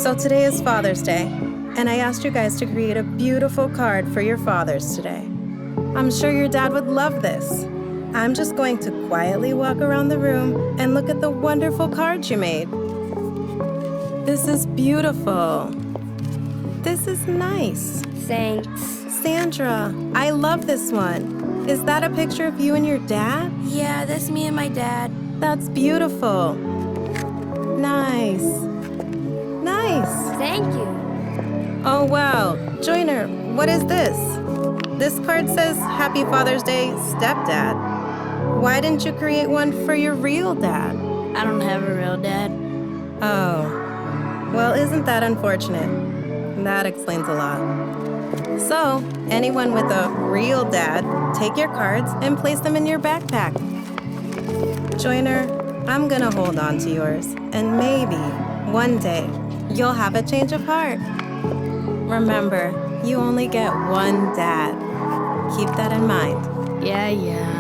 So today is Father's Day, and I asked you guys to create a beautiful card for your fathers today. I'm sure your dad would love this. I'm just going to quietly walk around the room and look at the wonderful cards you made. This is beautiful. This is nice. Thanks. Sandra, I love this one. Is that a picture of you and your dad? Yeah, that's me and my dad. That's beautiful. Nice. Nice. Thank you. Oh, wow. Joyner, what is this? This card says, Happy Father's Day, Stepdad. Why didn't you create one for your real dad? I don't have a real dad. Oh. Well, isn't that unfortunate? That explains a lot. So, anyone with a real dad, take your cards and place them in your backpack. Joyner, I'm gonna hold on to yours, and maybe one day you'll have a change of heart. Remember, you only get one dad. Keep that in mind. Yeah.